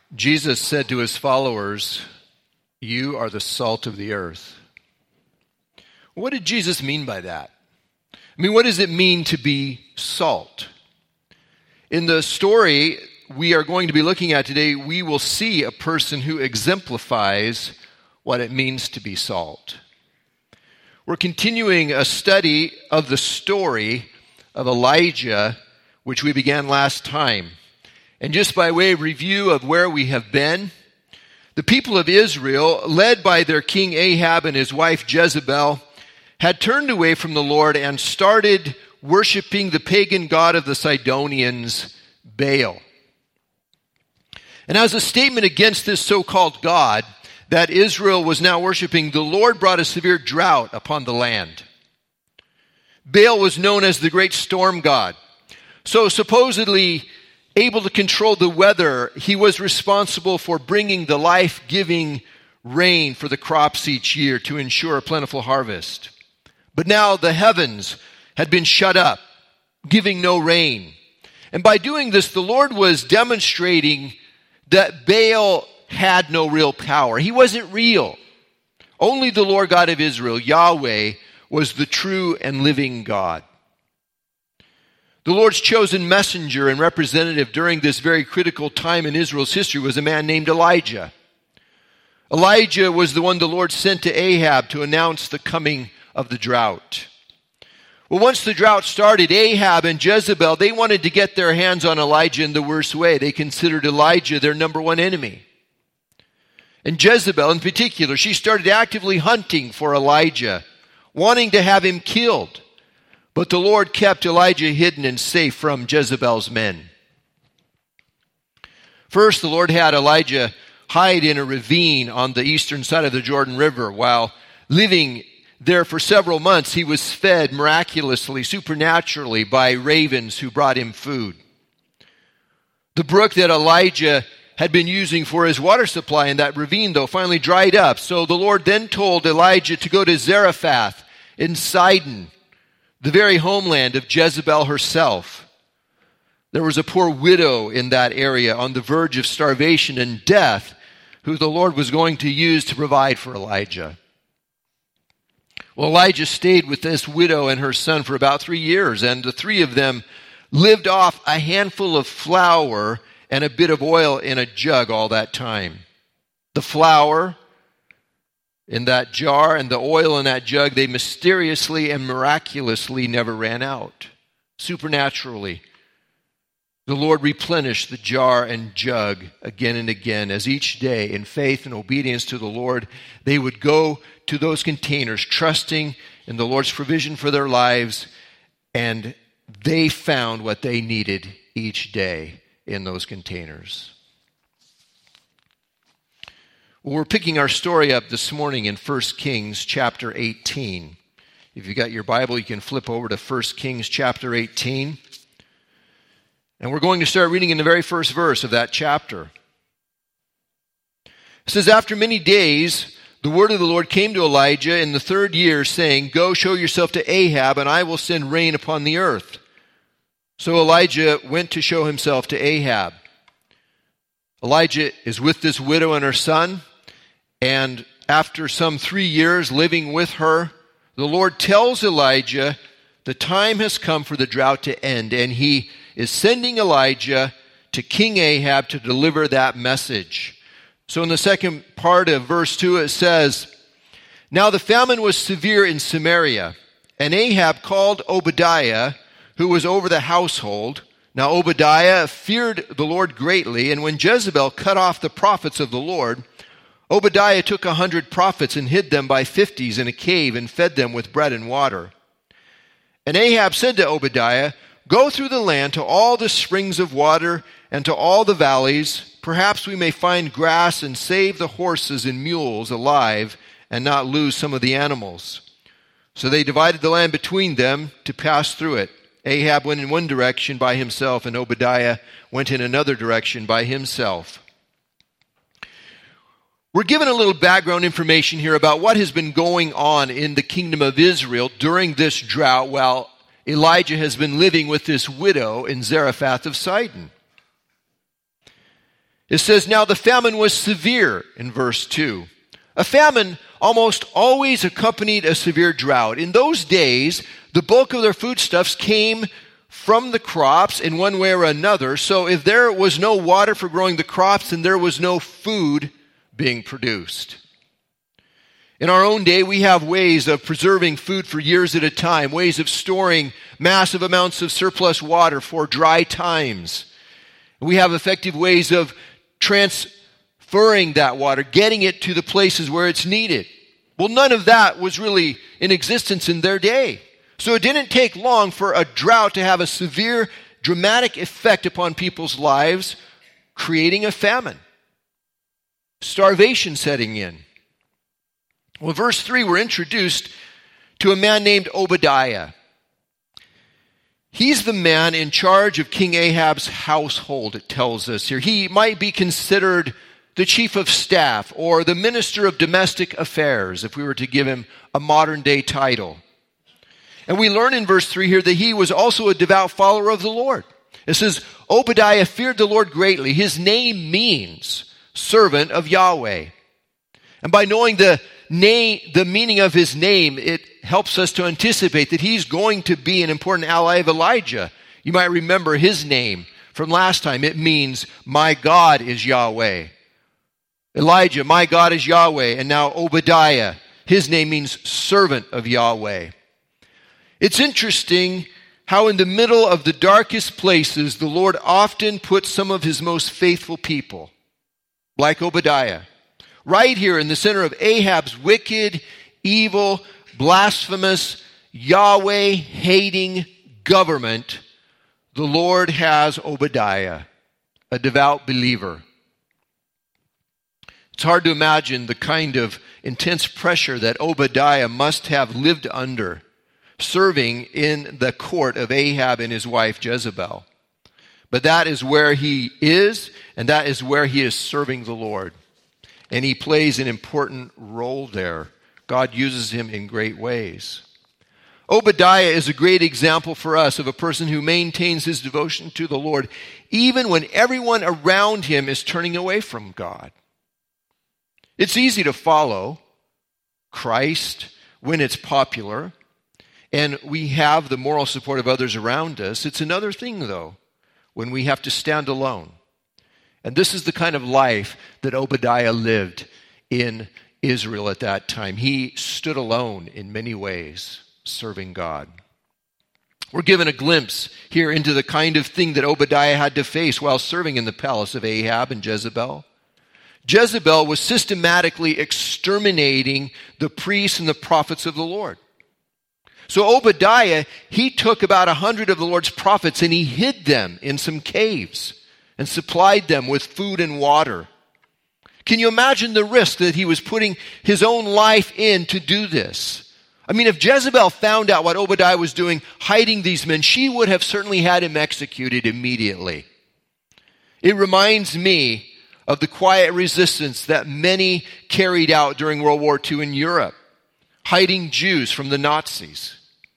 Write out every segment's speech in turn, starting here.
Jesus said to his followers, "You are the salt of the earth." What did Jesus mean by that? I mean, what does it mean to be salt? In the story we are going to be looking at today, we will see a person who exemplifies what it means to be salt. We're continuing a study of the story of Elijah, which we began last time. And just by way of review of where we have been, the people of Israel, led by their king Ahab and his wife Jezebel, had turned away from the Lord and started worshiping the pagan god of the Sidonians, Baal. And as a statement against this so-called god that Israel was now worshiping, the Lord brought a severe drought upon the land. Baal was known as the great storm god. So supposedly able to control the weather, he was responsible for bringing the life-giving rain for the crops each year to ensure a plentiful harvest. But now the heavens had been shut up, giving no rain. And by doing this, the Lord was demonstrating that Baal had no real power. He wasn't real. Only the Lord God of Israel, Yahweh, was the true and living God. The Lord's chosen messenger and representative during this very critical time in Israel's history was a man named Elijah. Elijah was the one the Lord sent to Ahab to announce the coming of the drought. Well, once the drought started, Ahab and Jezebel, they wanted to get their hands on Elijah in the worst way. They considered Elijah their number one enemy. And Jezebel in particular, she started actively hunting for Elijah, wanting to have him killed. But the Lord kept Elijah hidden and safe from Jezebel's men. First, the Lord had Elijah hide in a ravine on the eastern side of the Jordan River. While living there for several months, he was fed miraculously, supernaturally by ravens who brought him food. The brook that Elijah had been using for his water supply in that ravine, though, finally dried up. So the Lord then told Elijah to go to Zarephath in Sidon, the very homeland of Jezebel herself. There was a poor widow in that area on the verge of starvation and death, who the Lord was going to use to provide for Elijah. Well, Elijah stayed with this widow and her son for about 3 years, and the three of them lived off a handful of flour and a bit of oil in a jug all that time. The flour in that jar and the oil in that jug, they mysteriously and miraculously never ran out. Supernaturally, the Lord replenished the jar and jug again and again, as each day, in faith and obedience to the Lord, they would go to those containers, trusting in the Lord's provision for their lives, and they found what they needed each day in those containers. Well, we're picking our story up this morning in 1 Kings chapter 18. If you got your Bible, you can flip over to 1 Kings chapter 18. And we're going to start reading in the very first verse of that chapter. It says, "After many days, the word of the Lord came to Elijah in the 3rd year, saying, 'Go show yourself to Ahab, and I will send rain upon the earth.' So Elijah went to show himself to Ahab." Elijah is with this widow and her son, and after some 3 years living with her, the Lord tells Elijah the time has come for the drought to end, and he is sending Elijah to King Ahab to deliver that message. So in the second part of verse 2 it says, "Now the famine was severe in Samaria, and Ahab called Obadiah, who was over the household. Now Obadiah feared the Lord greatly, and when Jezebel cut off the prophets of the Lord, Obadiah took 100 prophets and hid them by 50s in a cave and fed them with bread and water. And Ahab said to Obadiah, 'Go through the land to all the springs of water and to all the valleys. Perhaps we may find grass and save the horses and mules alive and not lose some of the animals.' So they divided the land between them to pass through it. Ahab went in one direction by himself, and Obadiah went in another direction by himself." We're given a little background information here about what has been going on in the kingdom of Israel during this drought while Elijah has been living with this widow in Zarephath of Sidon. It says, now the famine was severe in verse 2. A famine almost always accompanied a severe drought. In those days, the bulk of their foodstuffs came from the crops in one way or another. So if there was no water for growing the crops, then there was no food being produced. In our own day, we have ways of preserving food for years at a time, ways of storing massive amounts of surplus water for dry times. We have effective ways of transferring that water, getting it to the places where it's needed. Well, none of that was really in existence in their day. So it didn't take long for a drought to have a severe, dramatic effect upon people's lives, creating a famine. Starvation setting in. Well, verse 3, we're introduced to a man named Obadiah. He's the man in charge of King Ahab's household, it tells us here. He might be considered the chief of staff or the minister of domestic affairs, if we were to give him a modern day title. And we learn in verse 3 here that he was also a devout follower of the Lord. It says, Obadiah feared the Lord greatly. His name means servant of Yahweh. And by knowing the meaning of his name, it helps us to anticipate that he's going to be an important ally of Elijah. You might remember his name from last time. It means, my God is Yahweh. Elijah, my God is Yahweh. And now Obadiah, his name means servant of Yahweh. It's interesting how in the middle of the darkest places, the Lord often puts some of his most faithful people, like Obadiah. Right here in the center of Ahab's wicked, evil, blasphemous, Yahweh-hating government, the Lord has Obadiah, a devout believer. It's hard to imagine the kind of intense pressure that Obadiah must have lived under, serving in the court of Ahab and his wife Jezebel. But that is where he is, and that is where he is serving the Lord. And he plays an important role there. God uses him in great ways. Obadiah is a great example for us of a person who maintains his devotion to the Lord, even when everyone around him is turning away from God. It's easy to follow Christ when it's popular, and we have the moral support of others around us. It's another thing, though, when we have to stand alone. And this is the kind of life that Obadiah lived in Israel at that time. He stood alone in many ways, serving God. We're given a glimpse here into the kind of thing that Obadiah had to face while serving in the palace of Ahab and Jezebel. Jezebel was systematically exterminating the priests and the prophets of the Lord. So Obadiah, he took about 100 of the Lord's prophets and he hid them in some caves and supplied them with food and water. Can you imagine the risk that he was putting his own life in to do this? I mean, if Jezebel found out what Obadiah was doing, hiding these men, she would have certainly had him executed immediately. It reminds me of the quiet resistance that many carried out during World War II in Europe, hiding Jews from the Nazis.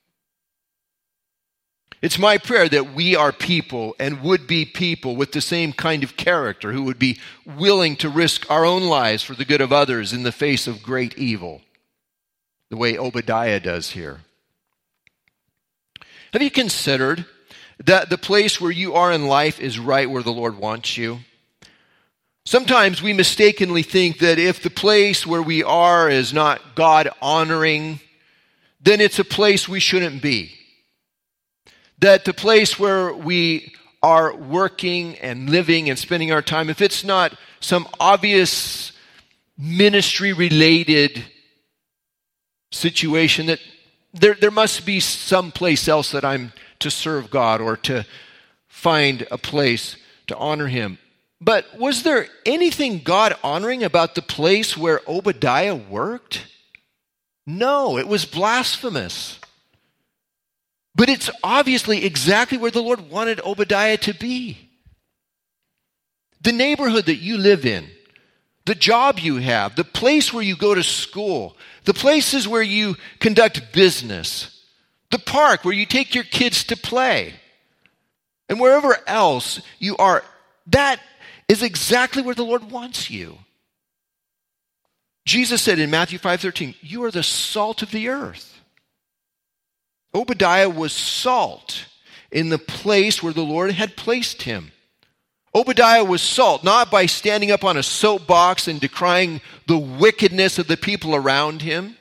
It's my prayer that we are people and would be people with the same kind of character who would be willing to risk our own lives for the good of others in the face of great evil, the way Obadiah does here. Have you considered that the place where you are in life is right where the Lord wants you? Sometimes we mistakenly think that if the place where we are is not God-honoring, then it's a place we shouldn't be. That the place where we are working and living and spending our time, if it's not some obvious ministry-related situation, that there must be some place else that I'm to serve God or to find a place to honor Him. But was there anything God-honoring about the place where Obadiah worked? No, it was blasphemous. But it's obviously exactly where the Lord wanted Obadiah to be. The neighborhood that you live in, the job you have, the place where you go to school, the places where you conduct business, the park where you take your kids to play, and wherever else you are, that is exactly where the Lord wants you. Jesus said in Matthew 5:13, you are the salt of the earth. Obadiah was salt in the place where the Lord had placed him. Obadiah was salt, not by standing up on a soapbox and decrying the wickedness of the people around him.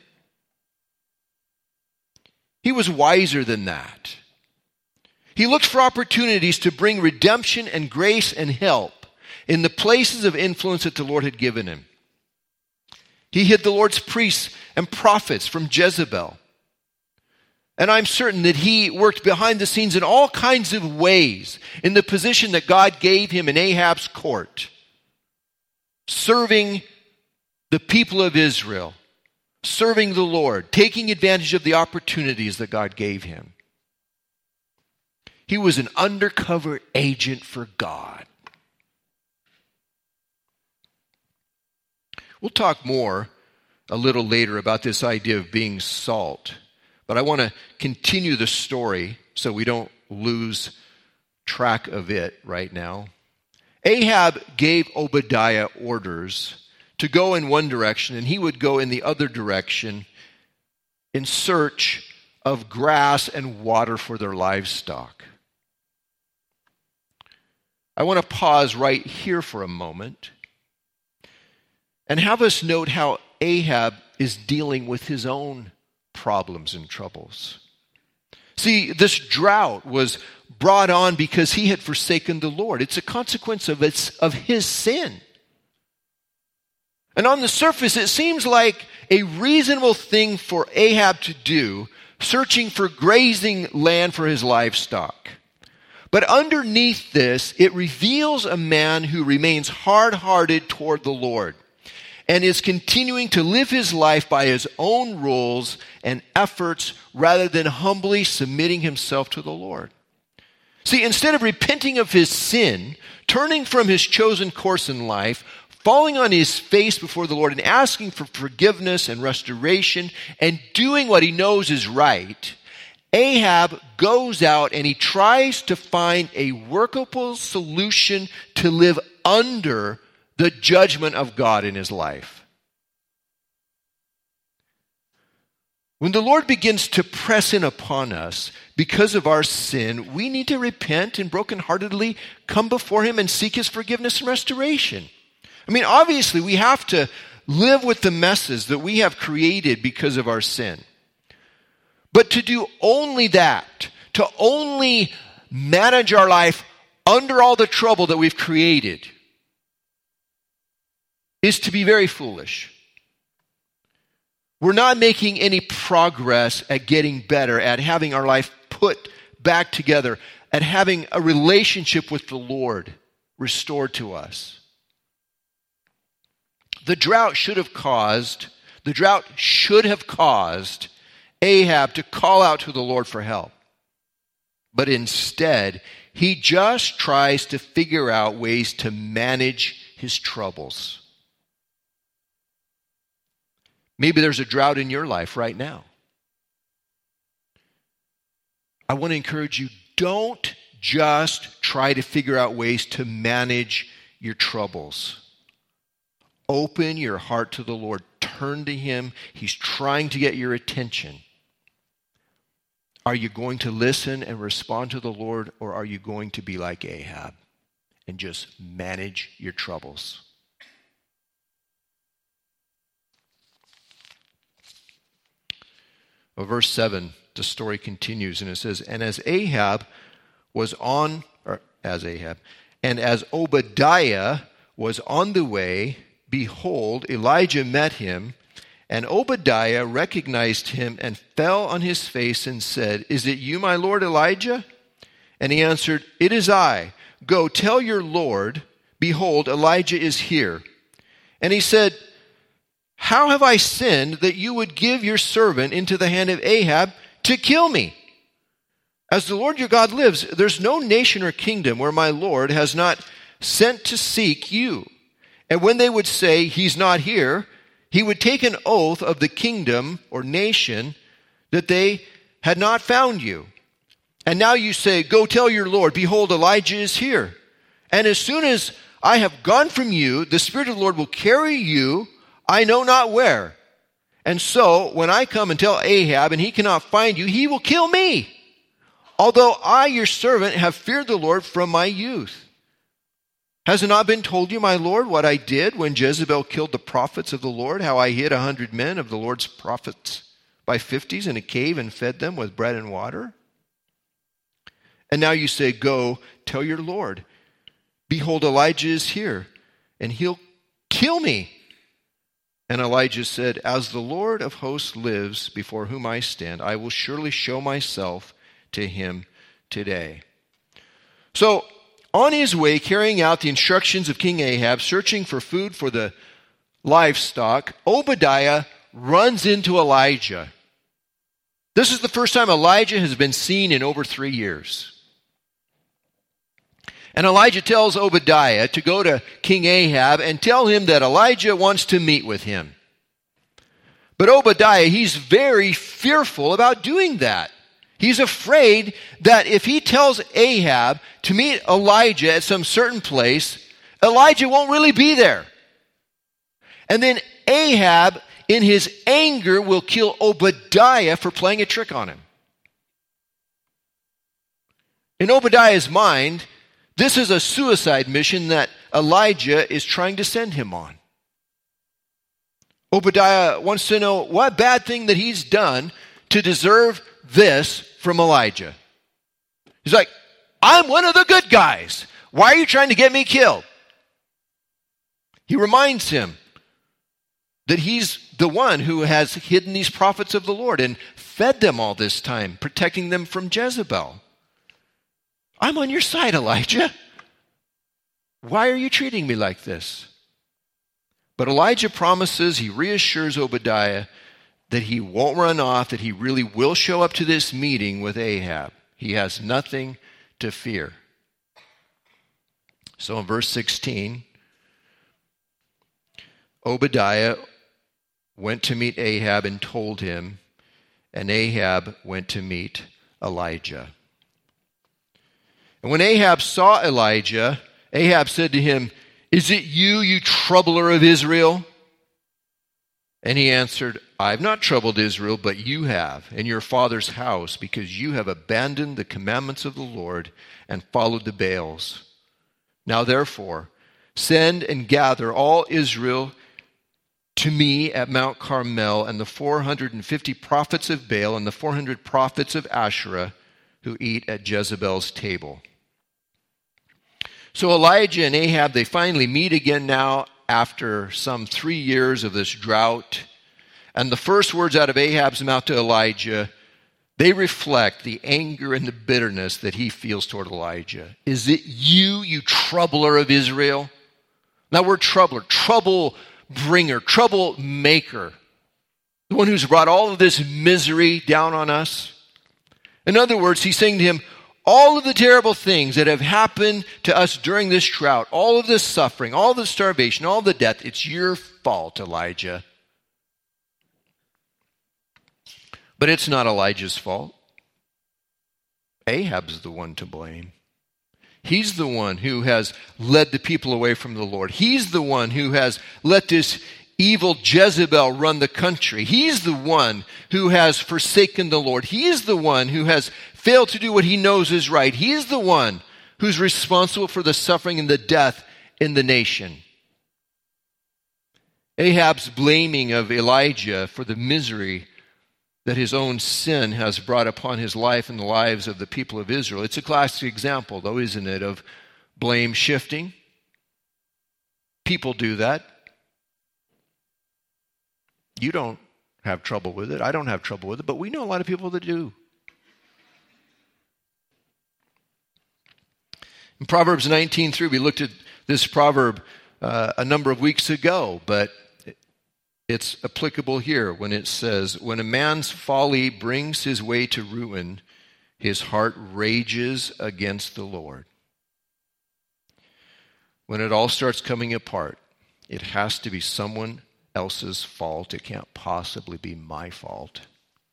He was wiser than that. He looked for opportunities to bring redemption and grace and help in the places of influence that the Lord had given him. He hid the Lord's priests and prophets from Jezebel. And I'm certain that he worked behind the scenes in all kinds of ways in the position that God gave him in Ahab's court, serving the people of Israel, serving the Lord, taking advantage of the opportunities that God gave him. He was an undercover agent for God. We'll talk more a little later about this idea of being salt. But I want to continue the story so we don't lose track of it right now. Ahab gave Obadiah orders to go in one direction, and he would go in the other direction in search of grass and water for their livestock. I want to pause right here for a moment and have us note how Ahab is dealing with his own problems and troubles. See, this drought was brought on because he had forsaken the Lord. It's a consequence of his sin. And on the surface, it seems like a reasonable thing for Ahab to do, searching for grazing land for his livestock. But underneath this, it reveals a man who remains hard-hearted toward the Lord and is continuing to live his life by his own rules and efforts rather than humbly submitting himself to the Lord. See, instead of repenting of his sin, turning from his chosen course in life, falling on his face before the Lord and asking for forgiveness and restoration and doing what he knows is right, Ahab goes out and he tries to find a workable solution to live under the judgment of God in his life. When the Lord begins to press in upon us because of our sin, we need to repent and brokenheartedly come before him and seek his forgiveness and restoration. I mean, obviously, we have to live with the messes that we have created because of our sin. But to do only that, to only manage our life under all the trouble that we've created, is to be very foolish. We're not making any progress at getting better, at having our life put back together, at having a relationship with the Lord restored to us. The drought should have caused Ahab to call out to the Lord for help. But instead, he just tries to figure out ways to manage his troubles. Maybe there's a drought in your life right now. I want to encourage you, don't just try to figure out ways to manage your troubles. Open your heart to the Lord. Turn to him. He's trying to get your attention. Are you going to listen and respond to the Lord, or are you going to be like Ahab and just manage your troubles? Well, verse 7, the story continues, and it says, and as Obadiah was on the way, behold, Elijah met him, and Obadiah recognized him and fell on his face and said, is it you, my lord Elijah? And he answered, it is I. Go, tell your lord, behold, Elijah is here. And he said, how have I sinned that you would give your servant into the hand of Ahab to kill me? As the Lord your God lives, there's no nation or kingdom where my Lord has not sent to seek you. And when they would say, he's not here, he would take an oath of the kingdom or nation that they had not found you. And now you say, go tell your Lord, behold, Elijah is here. And as soon as I have gone from you. The Spirit of the Lord will carry you, I know not where. And so, when I come and tell Ahab, and he cannot find you, he will kill me. Although I, your servant, have feared the Lord from my youth. Has it not been told you, my Lord, what I did when Jezebel killed the prophets of the Lord, how I hid 100 men of the Lord's prophets by 50s in a cave and fed them with bread and water? And now you say, go, tell your Lord, behold, Elijah is here, and he'll kill me. And Elijah said, as the Lord of hosts lives before whom I stand, I will surely show myself to him today. So, on his way, carrying out the instructions of King Ahab, searching for food for the livestock, Obadiah runs into Elijah. This is the first time Elijah has been seen in over 3 years. And Elijah tells Obadiah to go to King Ahab and tell him that Elijah wants to meet with him. But Obadiah, he's very fearful about doing that. He's afraid that if he tells Ahab to meet Elijah at some certain place, Elijah won't really be there. And then Ahab, in his anger, will kill Obadiah for playing a trick on him. In Obadiah's mind, this is a suicide mission that Elijah is trying to send him on. Obadiah wants to know what bad thing that he's done to deserve this from Elijah. He's like, I'm one of the good guys. Why are you trying to get me killed? He reminds him that he's the one who has hidden these prophets of the Lord and fed them all this time, protecting them from Jezebel. I'm on your side, Elijah. Why are you treating me like this? But Elijah promises, he reassures Obadiah that he won't run off, that he really will show up to this meeting with Ahab. He has nothing to fear. So in verse 16, Obadiah went to meet Ahab and told him, and Ahab went to meet Elijah. And when Ahab saw Elijah, Ahab said to him, is it you, you troubler of Israel? And he answered, I have not troubled Israel, but you have, and your father's house, because you have abandoned the commandments of the Lord and followed the Baals. Now therefore, send and gather all Israel to me at Mount Carmel, and the 450 prophets of Baal and the 400 prophets of Asherah who eat at Jezebel's table. So Elijah and Ahab, they finally meet again now after some 3 years of this drought. And the first words out of Ahab's mouth to Elijah, they reflect the anger and the bitterness that he feels toward Elijah. Is it you, you troubler of Israel? That word troubler, trouble bringer, trouble maker. The one who's brought all of this misery down on us. In other words, he's saying to him, all of the terrible things that have happened to us during this drought, all of this suffering, all the starvation, all the death, it's your fault, Elijah. But it's not Elijah's fault. Ahab's the one to blame. He's the one who has led the people away from the Lord. He's the one who has let this evil Jezebel run the country. He's the one who has forsaken the Lord. He's the one who has failed to do what he knows is right. He's the one who's responsible for the suffering and the death in the nation. Ahab's blaming of Elijah for the misery that his own sin has brought upon his life and the lives of the people of Israel. It's a classic example, though, isn't it, of blame shifting? People do that. You don't have trouble with it. I don't have trouble with it, but we know a lot of people that do. In Proverbs 19:3, we looked at this proverb a number of weeks ago, but it's applicable here when it says, when a man's folly brings his way to ruin, his heart rages against the Lord. When it all starts coming apart, it has to be someone else's fault. It can't possibly be my fault.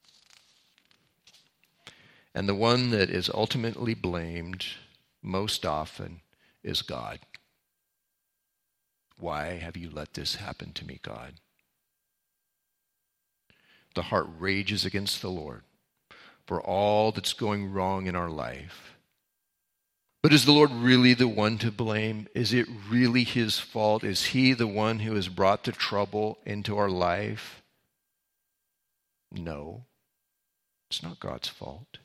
And the one that is ultimately blamed most often is God. Why have you let this happen to me, God? The heart rages against the Lord for all that's going wrong in our life. But is the Lord really the one to blame? Is it really his fault? Is he the one who has brought the trouble into our life? No, it's not God's fault.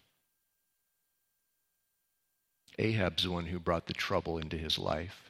Ahab's the one who brought the trouble into his life.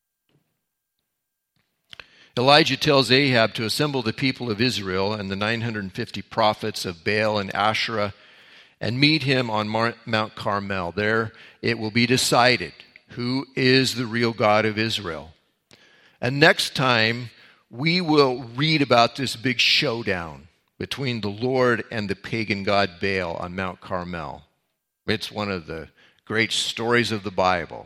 Elijah tells Ahab to assemble the people of Israel and the 950 prophets of Baal and Asherah and meet him on Mount Carmel. There it will be decided who is the real God of Israel. And next time we will read about this big showdown between the Lord and the pagan god Baal on Mount Carmel. It's one of the great stories of the Bible.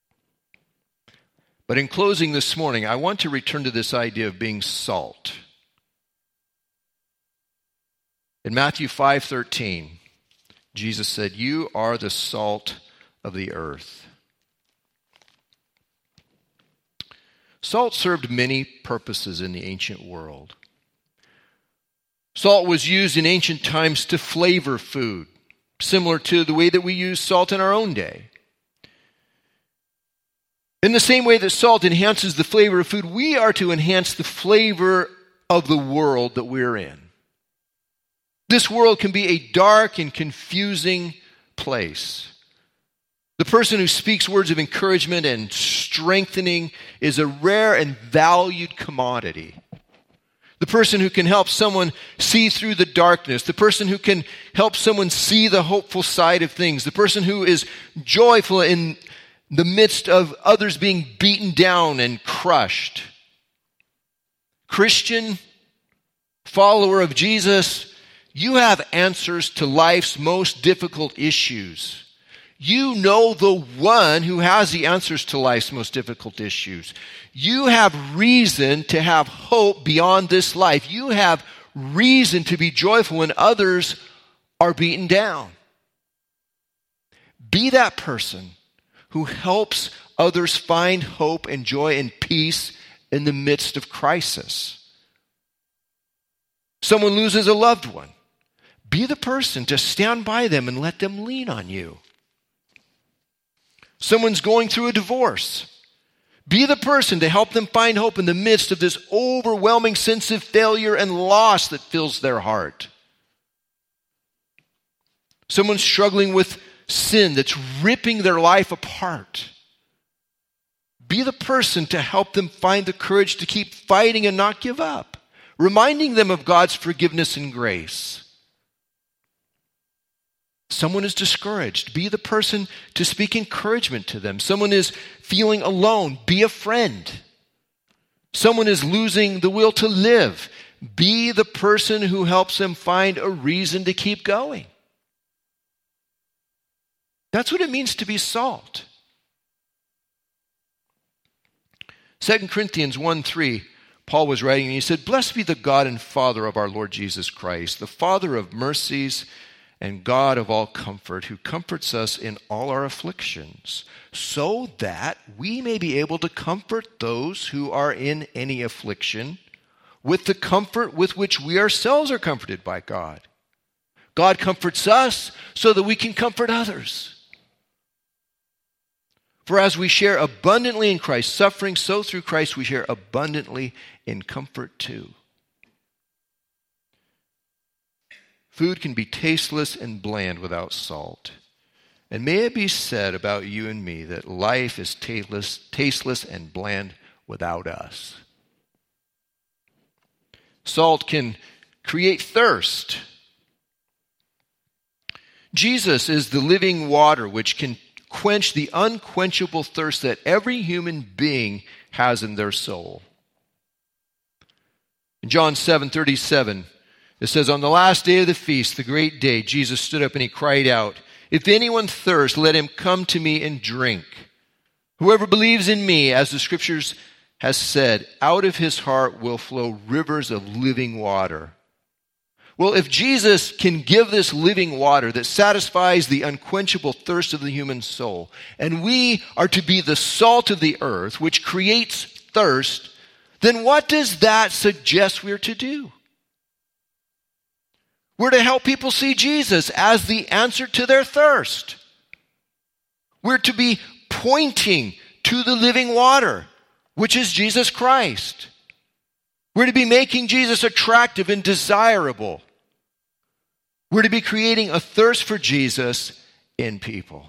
But in closing this morning, I want to return to this idea of being salt. In Matthew 5:13, Jesus said, "You are the salt of the earth." Salt served many purposes in the ancient world. Salt was used in ancient times to flavor food, similar to the way that we use salt in our own day. In the same way that salt enhances the flavor of food, we are to enhance the flavor of the world that we're in. This world can be a dark and confusing place. The person who speaks words of encouragement and strengthening is a rare and valued commodity. The person who can help someone see through the darkness, the person who can help someone see the hopeful side of things, the person who is joyful in the midst of others being beaten down and crushed. Christian, follower of Jesus, you have answers to life's most difficult issues. You know the one who has the answers to life's most difficult issues. You have reason to have hope beyond this life. You have reason to be joyful when others are beaten down. Be that person who helps others find hope and joy and peace in the midst of crisis. Someone loses a loved one. Be the person to stand by them and let them lean on you. Someone's going through a divorce. Be the person to help them find hope in the midst of this overwhelming sense of failure and loss that fills their heart. Someone's struggling with sin that's ripping their life apart. Be the person to help them find the courage to keep fighting and not give up, reminding them of God's forgiveness and grace. Someone is discouraged. Be the person to speak encouragement to them. Someone is feeling alone. Be a friend. Someone is losing the will to live. Be the person who helps them find a reason to keep going. That's what it means to be salt. 2 Corinthians 1:3, Paul was writing and he said, "Blessed be the God and Father of our Lord Jesus Christ, the Father of mercies and God of all comfort, who comforts us in all our afflictions, so that we may be able to comfort those who are in any affliction with the comfort with which we ourselves are comforted by God." God comforts us so that we can comfort others. For as we share abundantly in Christ's suffering, so through Christ we share abundantly in comfort too. Food can be tasteless and bland without salt. And may it be said about you and me that life is tasteless and bland without us. Salt can create thirst. Jesus is the living water which can quench the unquenchable thirst that every human being has in their soul. In John 7:37, it says, "On the last day of the feast, the great day, Jesus stood up and he cried out, 'If anyone thirsts, let him come to me and drink. Whoever believes in me, as the scriptures has said, out of his heart will flow rivers of living water.'" Well, if Jesus can give this living water that satisfies the unquenchable thirst of the human soul, and we are to be the salt of the earth, which creates thirst, then what does that suggest we're to do? We're to help people see Jesus as the answer to their thirst. We're to be pointing to the living water, which is Jesus Christ. We're to be making Jesus attractive and desirable. We're to be creating a thirst for Jesus in people.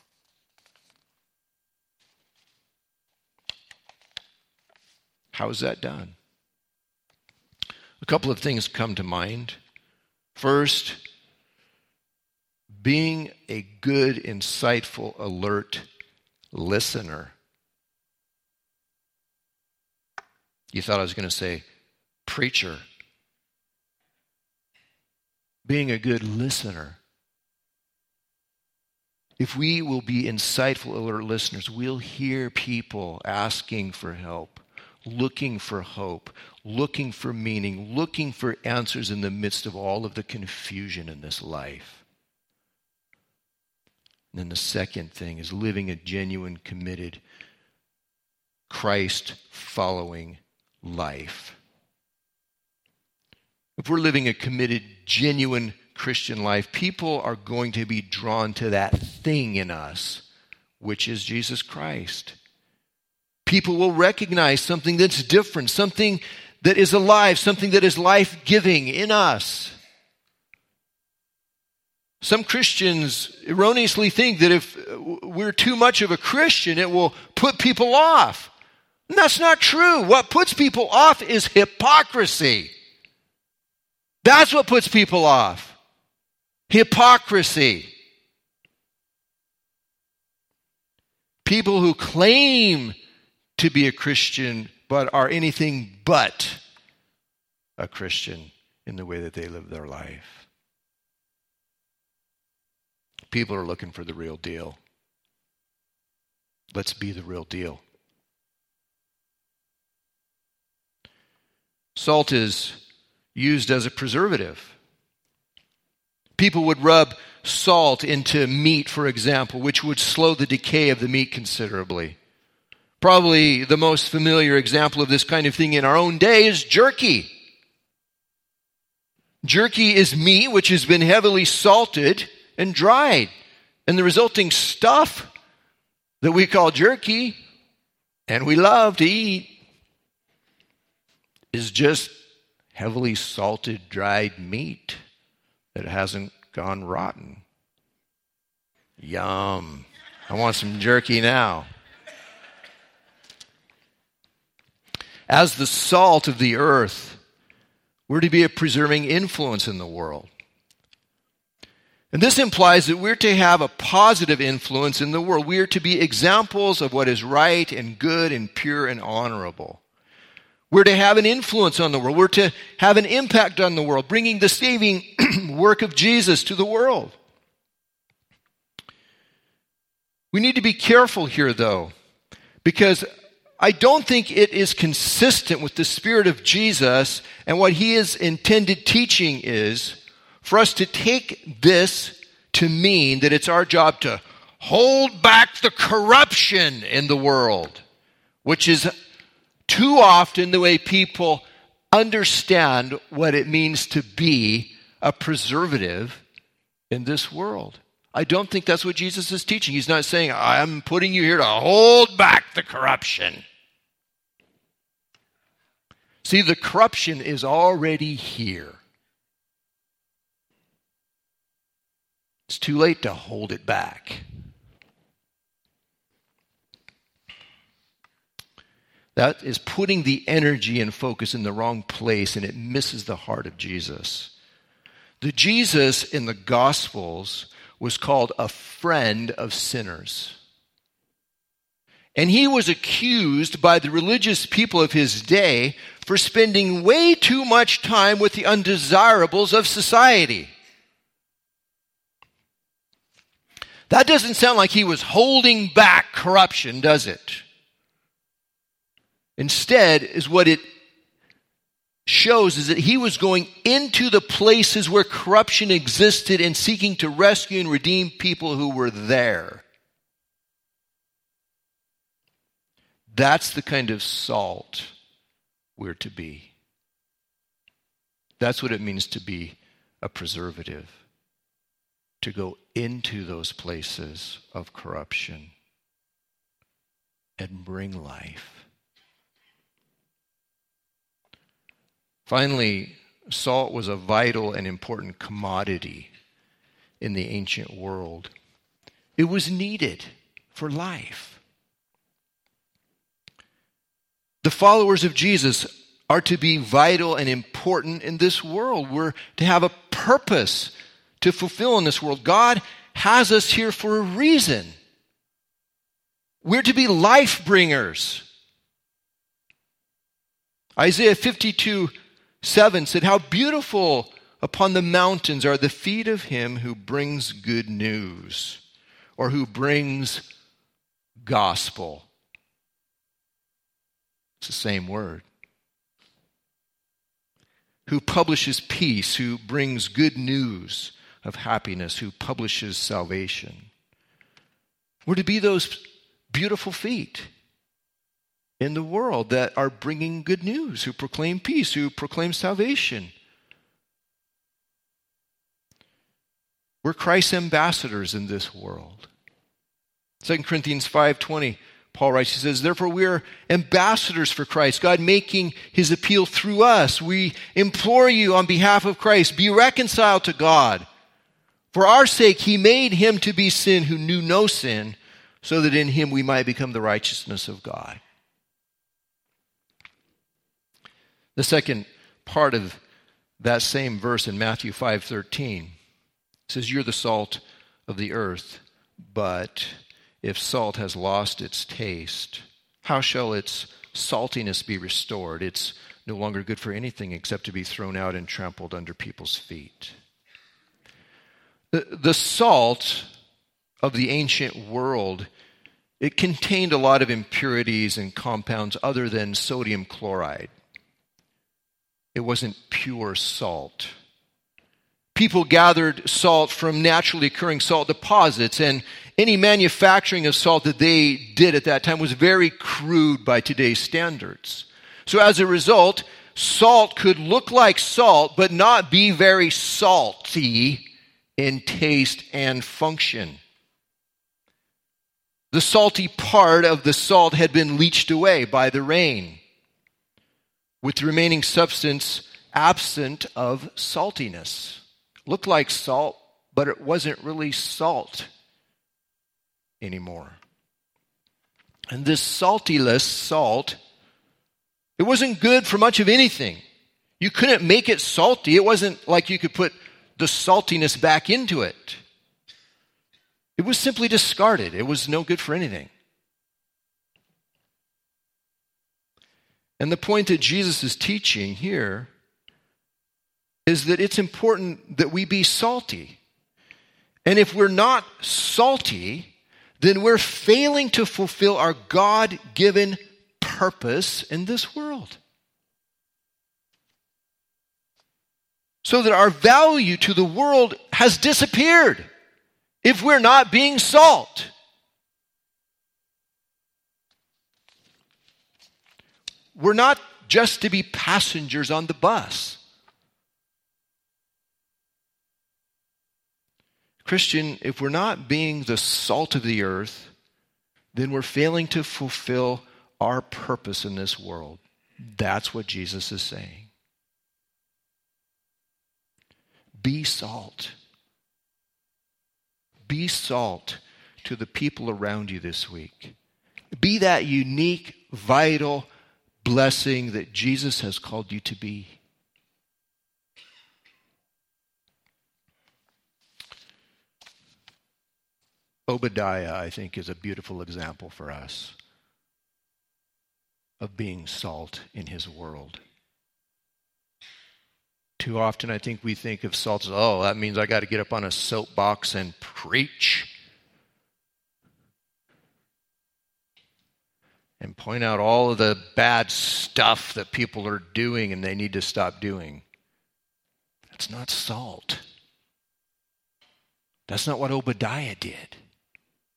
How is that done? A couple of things come to mind. First, being a good, insightful, alert listener. You thought I was going to say preacher. Being a good listener. If we will be insightful, alert listeners, we'll hear people asking for help, looking for hope, looking for meaning, looking for answers in the midst of all of the confusion in this life. And then the second thing is living a genuine, committed, Christ-following life. If we're living a committed, genuine Christian life, people are going to be drawn to that thing in us, which is Jesus Christ. People will recognize something that's different, something that is alive, something that is life-giving in us. Some Christians erroneously think that if we're too much of a Christian, it will put people off. And that's not true. What puts people off is hypocrisy. That's what puts people off. Hypocrisy. People who claim to be a Christian but are anything but a Christian in the way that they live their life. People are looking for the real deal. Let's be the real deal. Salt is used as a preservative. People would rub salt into meat, for example, which would slow the decay of the meat considerably. Probably the most familiar example of this kind of thing in our own day is jerky. Jerky is meat which has been heavily salted and dried. And the resulting stuff that we call jerky, and we love to eat, is just heavily salted, dried meat that hasn't gone rotten. Yum. I want some jerky now. As the salt of the earth, we're to be a preserving influence in the world. And this implies that we're to have a positive influence in the world. We are to be examples of what is right and good and pure and honorable. We're to have an influence on the world. We're to have an impact on the world, bringing the saving work of Jesus to the world. We need to be careful here, though, because I don't think it is consistent with the Spirit of Jesus and what He is intended teaching is for us to take this to mean that it's our job to hold back the corruption in the world, which is too often the way people understand what it means to be a preservative in this world. I don't think that's what Jesus is teaching. He's not saying, I'm putting you here to hold back the corruption. See, the corruption is already here. It's too late to hold it back. That is putting the energy and focus in the wrong place, and it misses the heart of Jesus. The Jesus in the Gospels was called a friend of sinners. And he was accused by the religious people of his day for spending way too much time with the undesirables of society. That doesn't sound like he was holding back corruption, does it? Instead, is what it shows is that he was going into the places where corruption existed and seeking to rescue and redeem people who were there. That's the kind of salt we're to be. That's what it means to be a preservative, to go into those places of corruption and bring life. Finally, salt was a vital and important commodity in the ancient world. It was needed for life. The followers of Jesus are to be vital and important in this world. We're to have a purpose to fulfill in this world. God has us here for a reason. We're to be life bringers. Isaiah 52:7 said, "How beautiful upon the mountains are the feet of him who brings good news," or who brings gospel. It's the same word. Who publishes peace, who brings good news of happiness, who publishes salvation. We're to be those beautiful feet in the world that are bringing good news, who proclaim peace, who proclaim salvation. We're Christ's ambassadors in this world. 2 Corinthians 5:20, Paul writes, he says, "Therefore we are ambassadors for Christ, God making his appeal through us. We implore you on behalf of Christ, be reconciled to God. For our sake he made him to be sin who knew no sin, so that in him we might become the righteousness of God." The second part of that same verse in Matthew 5:13 says, "You're the salt of the earth, but if salt has lost its taste, how shall its saltiness be restored? It's no longer good for anything except to be thrown out and trampled under people's feet." The salt of the ancient world, it contained a lot of impurities and compounds other than sodium chloride. It wasn't pure salt. People gathered salt from naturally occurring salt deposits, and any manufacturing of salt that they did at that time was very crude by today's standards. So as a result, salt could look like salt, but not be very salty in taste and function. The salty part of the salt had been leached away by the rain, with the remaining substance absent of saltiness. Looked like salt, but it wasn't really salt anymore. And this saltyless salt, it wasn't good for much of anything. You couldn't make it salty. It wasn't like you could put the saltiness back into it. It was simply discarded. It was no good for anything. And the point that Jesus is teaching here is that it's important that we be salty. And if we're not salty, then we're failing to fulfill our God-given purpose in this world. So that our value to the world has disappeared if we're not being salt. We're not just to be passengers on the bus. Christian, if we're not being the salt of the earth, then we're failing to fulfill our purpose in this world. That's what Jesus is saying. Be salt. Be salt to the people around you this week. Be that unique, vital blessing that Jesus has called you to be. Obadiah, I think, is a beautiful example for us of being salt in his world. Too often I think we think of salt as, oh, that means I got to get up on a soapbox and preach and point out all of the bad stuff that people are doing and they need to stop doing. That's not salt. That's not what Obadiah did.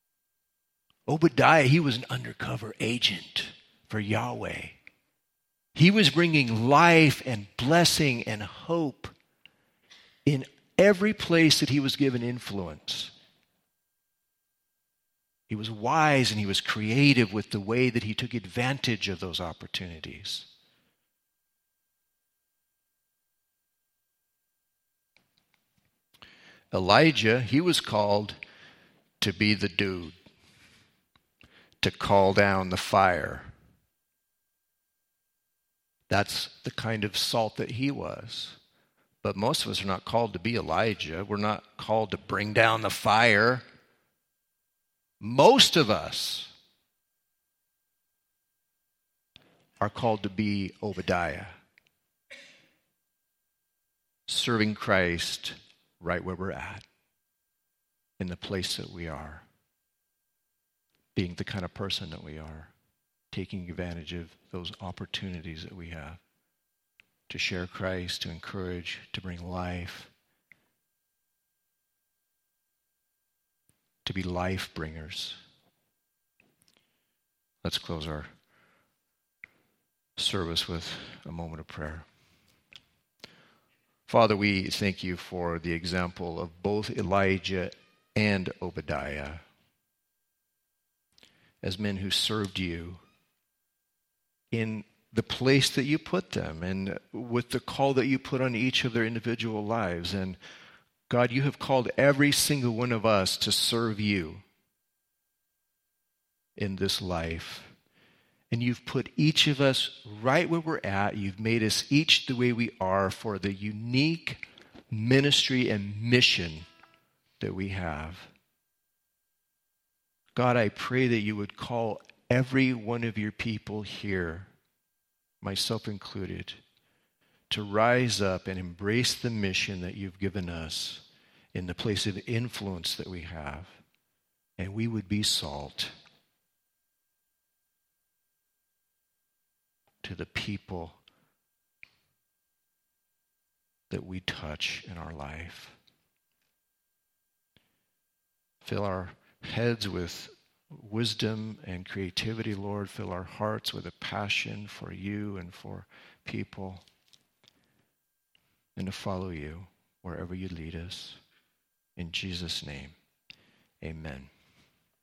Obadiah, he was an undercover agent for Yahweh. He was bringing life and blessing and hope in every place that he was given influence. He was wise and he was creative with the way that he took advantage of those opportunities. Elijah, he was called to be the dude, to call down the fire. That's the kind of salt that he was. But most of us are not called to be Elijah. We're not called to bring down the fire. Most of us are called to be Obadiah, serving Christ right where we're at, in the place that we are, being the kind of person that we are, taking advantage of those opportunities that we have to share Christ, to encourage, to bring life, to be life bringers. Let's close our service with a moment of prayer. Father, we thank you for the example of both Elijah and Obadiah as men who served you in the place that you put them and with the call that you put on each of their individual lives. And God, you have called every single one of us to serve you in this life. And you've put each of us right where we're at. You've made us each the way we are for the unique ministry and mission that we have. God, I pray that you would call every one of your people here, myself included, to rise up and embrace the mission that you've given us in the place of influence that we have. And we would be salt to the people that we touch in our life. Fill our heads with wisdom and creativity, Lord. Fill our hearts with a passion for you and for people, and to follow you wherever you lead us. In Jesus' name, amen.